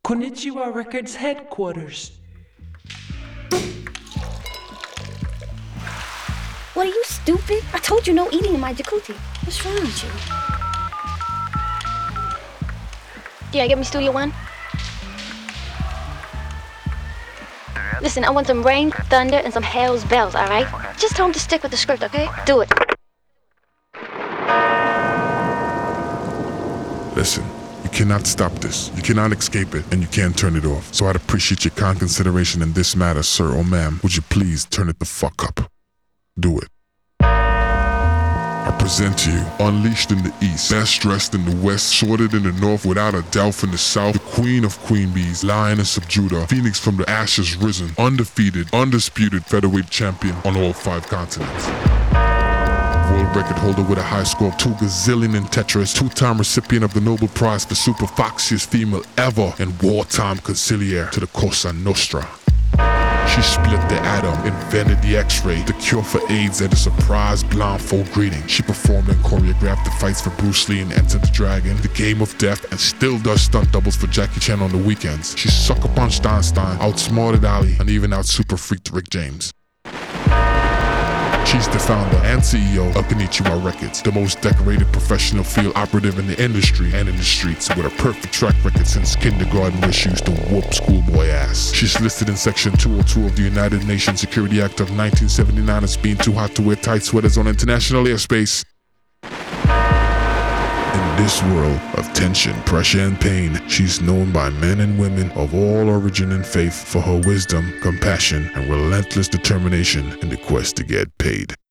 Konnichiwa Records headquarters. What, are you stupid? I told you no eating in my jacuzzi. What's wrong with you? Yeah, get me Studio One. Listen, I want some rain, thunder, and some hell's bells, alright? Just tell him to stick with the script, okay? Do it. Listen, you cannot stop this. You cannot escape it, and you can't turn it off. So I'd appreciate your kind consideration in this matter, sir or ma'am. Would you please turn it the fuck up? Do it. I present to you, unleashed in the east, best dressed in the west, sorted in the north, without a doubt from the south, the queen of queen bees, lioness of Judah, phoenix from the ashes risen, undefeated, undisputed featherweight champion on all 5 continents. World record holder with a high score of 2 gazillion in Tetris, 2-time recipient of the Nobel Prize for super foxiest female ever, and wartime conciliaire to the Cosa Nostra. She split the atom, invented the X-ray, the cure for AIDS, and a surprise blindfold greeting. She performed and choreographed the fights for Bruce Lee and Enter the Dragon, the Game of Death, and still does stunt doubles for Jackie Chan on the weekends. She sucker punched Einstein, outsmarted Ali, and even out super freaked Rick James. She's the founder and CEO of Konnichiwa Records, the most decorated professional field operative in the industry and in the streets, with a perfect track record since kindergarten where she used to whoop schoolboy ass. She's listed in Section 202 of the United Nations Security Act of 1979 as being too hot to wear tight sweaters on international airspace. In this world of tension, pressure, and pain, she's known by men and women of all origin and faith for her wisdom, compassion, and relentless determination in the quest to get paid.